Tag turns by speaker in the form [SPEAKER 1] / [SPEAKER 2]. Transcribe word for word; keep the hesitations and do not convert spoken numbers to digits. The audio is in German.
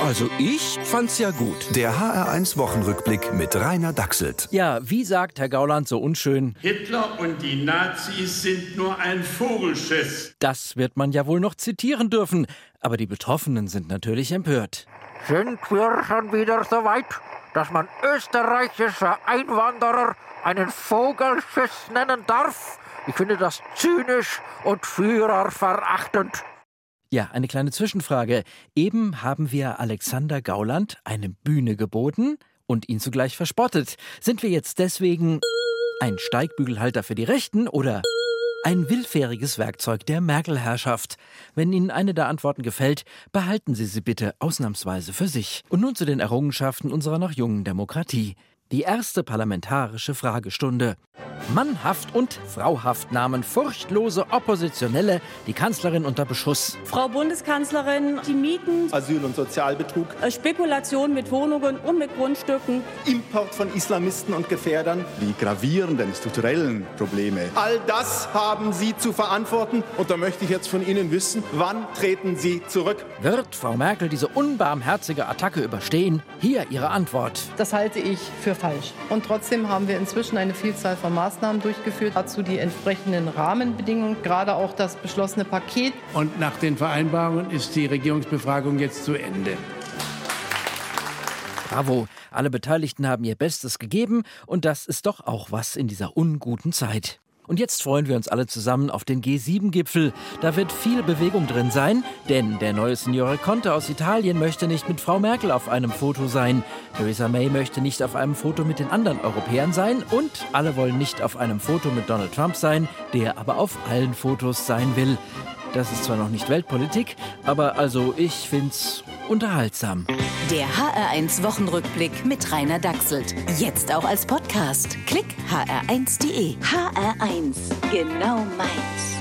[SPEAKER 1] Also ich fand's ja gut.
[SPEAKER 2] Der H R eins Wochenrückblick mit Rainer Dachselt.
[SPEAKER 1] Ja, wie sagt Herr Gauland so unschön?
[SPEAKER 3] Hitler und die Nazis sind nur ein Vogelschiss.
[SPEAKER 1] Das wird man ja wohl noch zitieren dürfen. Aber die Betroffenen sind natürlich empört.
[SPEAKER 4] Sind wir schon wieder so weit, dass man österreichische Einwanderer einen Vogelschiss nennen darf? Ich finde das zynisch und führerverachtend.
[SPEAKER 1] Ja, eine kleine Zwischenfrage. Eben haben wir Alexander Gauland eine Bühne geboten und ihn zugleich verspottet. Sind wir jetzt deswegen ein Steigbügelhalter für die Rechten oder ein willfähriges Werkzeug der Merkel-Herrschaft? Wenn Ihnen eine der Antworten gefällt, behalten Sie sie bitte ausnahmsweise für sich. Und nun zu den Errungenschaften unserer noch jungen Demokratie. Die erste parlamentarische Fragestunde. Mannhaft und frauhaft nahmen furchtlose Oppositionelle die Kanzlerin unter Beschuss.
[SPEAKER 5] Frau Bundeskanzlerin, die Mieten,
[SPEAKER 6] Asyl- und Sozialbetrug,
[SPEAKER 5] Spekulation mit Wohnungen und mit Grundstücken,
[SPEAKER 6] Import von Islamisten und Gefährdern,
[SPEAKER 7] die gravierenden strukturellen Probleme.
[SPEAKER 6] All das haben Sie zu verantworten. Und da möchte ich jetzt von Ihnen wissen, wann treten Sie zurück?
[SPEAKER 1] Wird Frau Merkel diese unbarmherzige Attacke überstehen? Hier Ihre Antwort.
[SPEAKER 8] Das halte ich für falsch. Und trotzdem haben wir inzwischen eine Vielzahl von Maßnahmen durchgeführt, dazu die entsprechenden Rahmenbedingungen, gerade auch das beschlossene Paket.
[SPEAKER 9] Und nach den Vereinbarungen ist die Regierungsbefragung jetzt zu Ende.
[SPEAKER 1] Bravo, alle Beteiligten haben ihr Bestes gegeben und das ist doch auch was in dieser unguten Zeit. Und jetzt freuen wir uns alle zusammen auf den G sieben Gipfel. Da wird viel Bewegung drin sein, denn der neue Signore Conte aus Italien möchte nicht mit Frau Merkel auf einem Foto sein. Theresa May möchte nicht auf einem Foto mit den anderen Europäern sein und alle wollen nicht auf einem Foto mit Donald Trump sein, der aber auf allen Fotos sein will. Das ist zwar noch nicht Weltpolitik, aber also ich find's unterhaltsam.
[SPEAKER 10] Der H R eins Wochenrückblick mit Rainer Dachselt. Jetzt auch als Podcast. Klick h r eins punkt d e. H R eins. Genau meins.